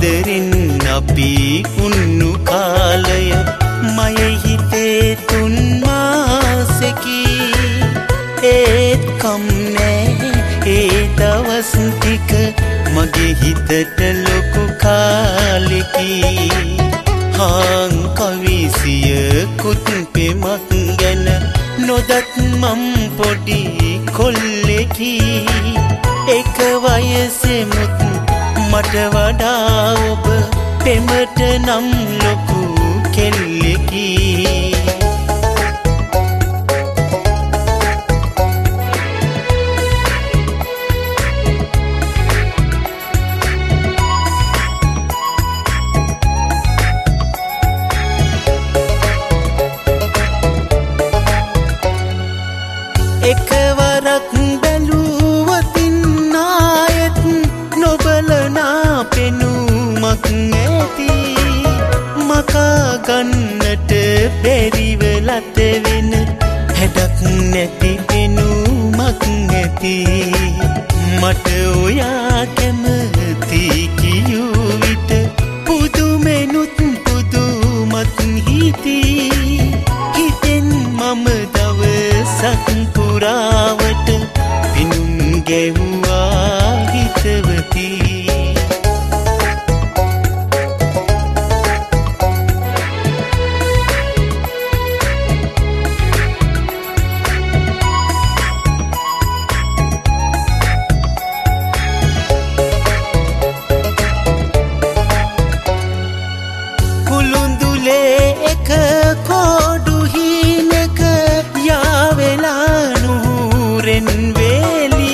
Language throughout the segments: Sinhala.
ආදරෙන් අපි උන්නු කාලය මයේ හිතේ 3 මාසෙකි ඒත් කම්නේ ඒ දවස් ටික මගේ හිතට ලොකු කාලෙකි හාන් කවිසියකුත් පෙමක් ගැන නොදත් මම් පොඩි කොල්ලෙකි එක වයසෙමුත් මට වඩා ඔබ පෙමට නම් ලොකු කෙල්ලෙකි එකවරක් බැලුවතින් ආයෙත් නොබලනා පෙනුමක් ඇති මකා ගන්නට බැරිව ලත වෙන හැඩක් නැති පෙනුමක් ඇති මට ඔයා කැමති කියූ විට පුදුමෙනුත් පුදුමත් හිතී හිතෙන් මම දවසක් පුරාවට පිනුම් ගැව්වා හිතවති කුළුඳුලේ එක කෝඩු හීනක යාවෙලා නුරෙන් වේලි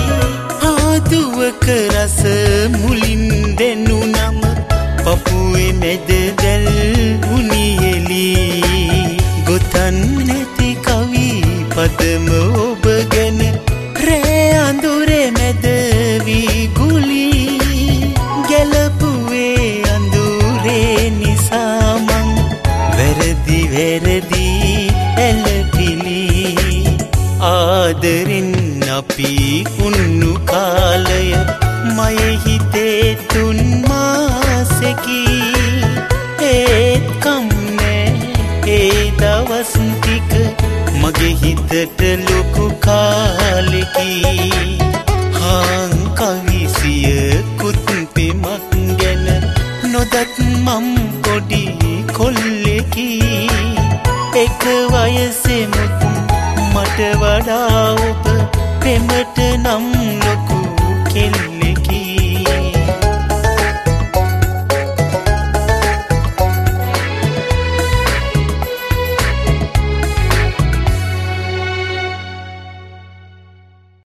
ආදුවක රස මුලින් දෙනුනම පපුවේ මැද දැල් උනියෙලි ගොතන් නැති කවි පදම ඔබ ගැන රෑ අඳුරේ මැද වී ගුලි ගැලපුවේ අඳුරේ නිසා මං වැරදි ඇලපිලි ආදරෙන් අපි උන්නු කාලය මයේ හිතේ 3 මාසෙකි ඒත් කම්නේ ඒ දවස් ටික මගේ හිතට ලොකු කාලෙකි හාන් කවිසියකුත් පෙමක් ගැන නොදත් මම් පොඩි කොල්ලෙකි එක වයසෙමුත් මට වඩා ඔබ පෙමට නම් ලොකු කෙල්ලෙකි